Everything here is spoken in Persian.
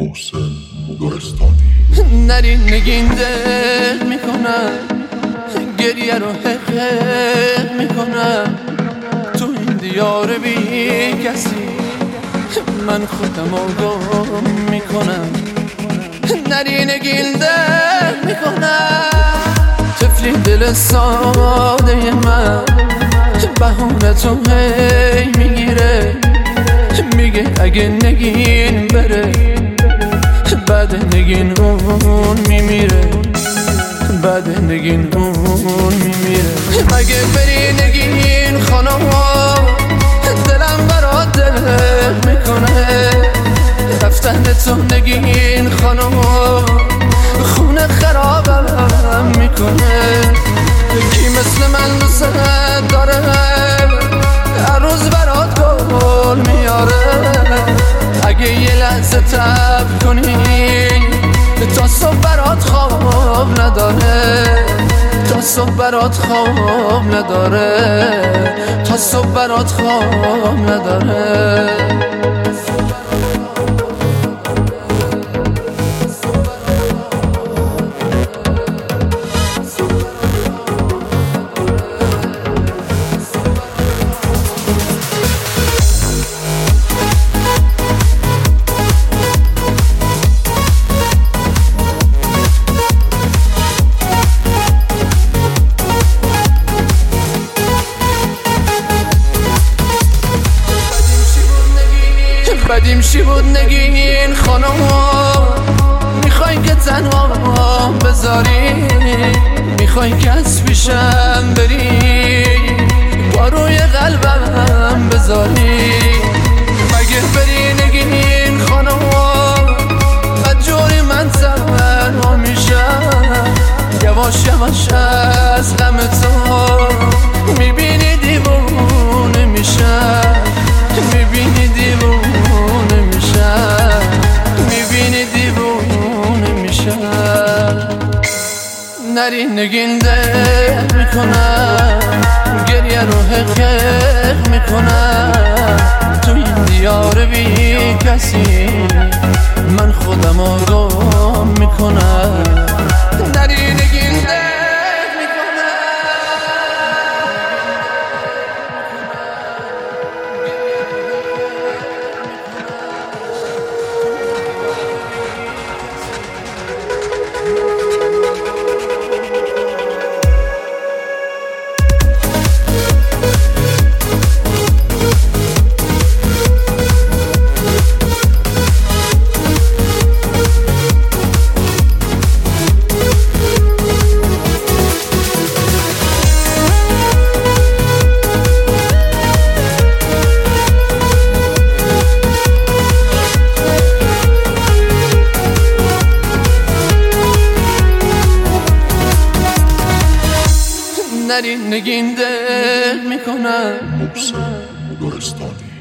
محسن گلستانی. نری نگین دل میکنم، گریه رو حق میکنم، تو این دیار بی کسی من خودم رو گم میکنم. نری نگین دل میکنم، طفلی دل ساده من بهونه تو هی میگیره، میگه اگه نگین بره بعد نگین اون میمیره، بعد نگین اون میمیره. اگه بری نگین خانم دلم برات دل میکنه، رفتن تو نگین خانم خونه خرابم میکنه. کی مثل من دوست داره هر روز برات گل میاره، اگه یه لحظه تب کنی تا صبح برات خواب نداره، تا صبح برات خواب نداره، تا صبح برات خواب نداره. بدیم چی بود نگین خانم، میخوای که تنها بذاری، میخوای که از پیشم بری با روی قلبم بذاری. مگه بری نگین خانم بدجوری من تنها میشم، یواش یواش از غم تو میبینی دیوونه میشم، میبینی دیوونه میشم، میبینی دیوونه میشم. نری نگین دل میکنم، گریه رو حق میکنم، تو این دیار بی کسی من خودم رو گم میکنم. نری نگین دل نری نگین دل میکنم. محسن گلستانی.